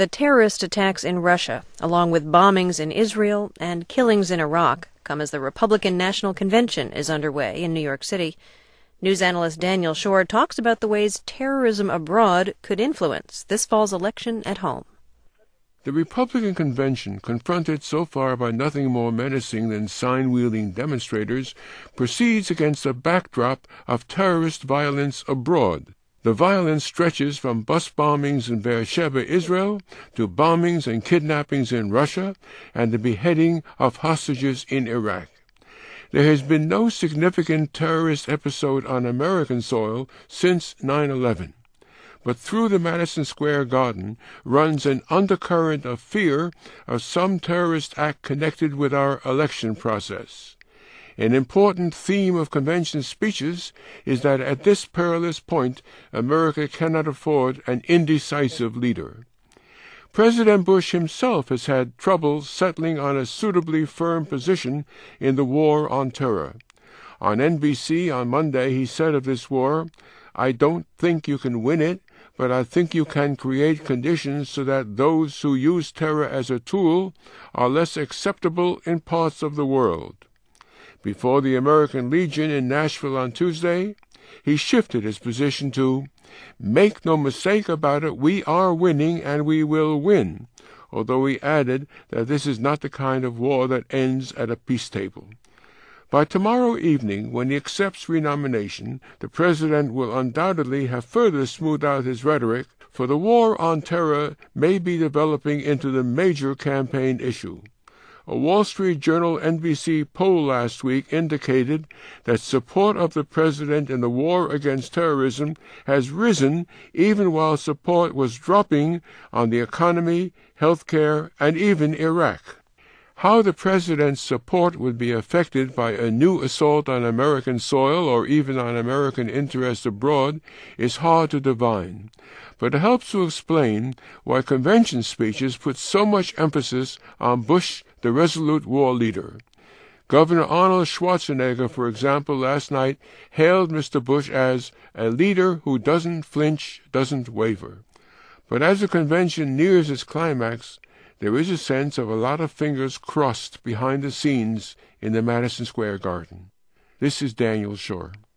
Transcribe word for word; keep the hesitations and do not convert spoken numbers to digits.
The terrorist attacks in Russia, along with bombings in Israel and killings in Iraq, come as the Republican National Convention is underway in New York City. News analyst Daniel Schorr talks about the ways terrorism abroad could influence this fall's election at home. The Republican convention, confronted so far by nothing more menacing than sign-wielding demonstrators, proceeds against a backdrop of terrorist violence abroad. The violence stretches from bus bombings in Beersheba, Israel, to bombings and kidnappings in Russia, and the beheading of hostages in Iraq. There has been no significant terrorist episode on American soil since nine eleven. But through the Madison Square Garden runs an undercurrent of fear of some terrorist act connected with our election process. An important theme of convention speeches is that at this perilous point, America cannot afford an indecisive leader. President Bush himself has had trouble settling on a suitably firm position in the war on terror. On N B C on Monday, he said of this war, "I don't think you can win it, but I think you can create conditions so that those who use terror as a tool are less acceptable in parts of the world." Before the American Legion in Nashville on Tuesday, he shifted his position to, "Make no mistake about it, we are winning and we will win," although he added that this is not the kind of war that ends at a peace table. By tomorrow evening, when he accepts renomination, the president will undoubtedly have further smoothed out his rhetoric, for the war on terror may be developing into the major campaign issue. A Wall Street Journal N B C poll last week indicated that support of the president in the war against terrorism has risen even while support was dropping on the economy, health care, and even Iraq. How the president's support would be affected by a new assault on American soil or even on American interests abroad is hard to divine, but it helps to explain why convention speeches put so much emphasis on Bush, the resolute war leader. Governor Arnold Schwarzenegger, for example, last night hailed Mister Bush as a leader who doesn't flinch, doesn't waver. But as the convention nears its climax, there is a sense of a lot of fingers crossed behind the scenes in the Madison Square Garden. This is Daniel Schorr.